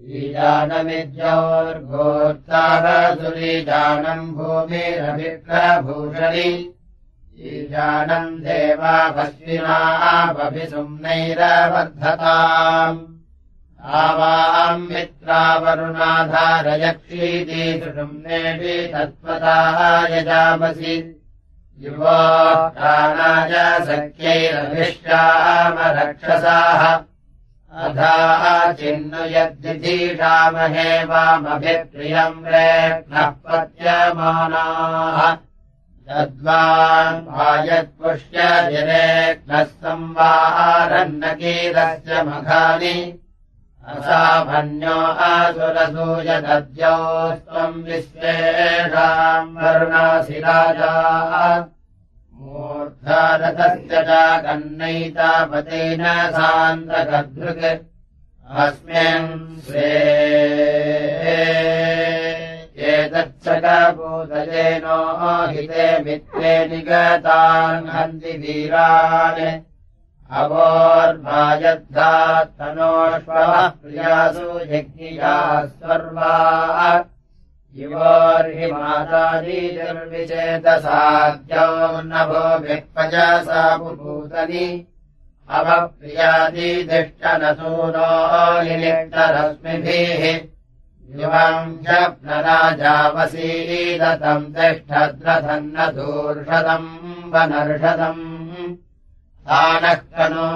ईजानमिद्योर्गोर्तावसुरीजानम् भूमिरभिप्रभूषणि ईजानम् देवाभस्विनावभिसुम्नैरवर्धताम् आवाम् मित्रावरुणाधारयक्षीति सुषुम्नेऽपि तत्त्वता यजामसि युवा प्राणाय सख्यैरभिष्टामरक्षसाः अधाः चिन्नु यद्दिधीषामहे वामभिप्रियम् रेक्नः पत्यमानाः यद्वान् वायत्पुष्यजिरेक्नः संवारन्नकीरस्य मघानि असाभन्यो असुरसूयदद्योस्त्वम् विश्वेषाम् वरुणासि राजा मूर्धारथस्य च कन्नैतापतेन सान्द्रकदृक् अस्मिन् स्वे एतच्छकभूतजेनो हिते मित्रे निगतान् हन्ति वीरान् अवोर्भायद्धात्तनोष्वः प्रियासु यज्ञियाः सर्वाः इवोर्हि मातादीर्विचेतसाद्यो नभो विक्पजसा पुपूतनि अवप्रियादीदिष्टनसूनो निलिप्तरश्मिभिः युवम् जप्नराजावसीदतम् तिष्ठद्रधन्नधूर्षदम् वनर्षदम् तानः कनो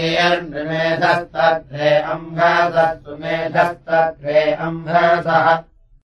गजन्तीर्नृमेधस्तत्रे अम्भसः सुमेधस्तत्रे अम्भसः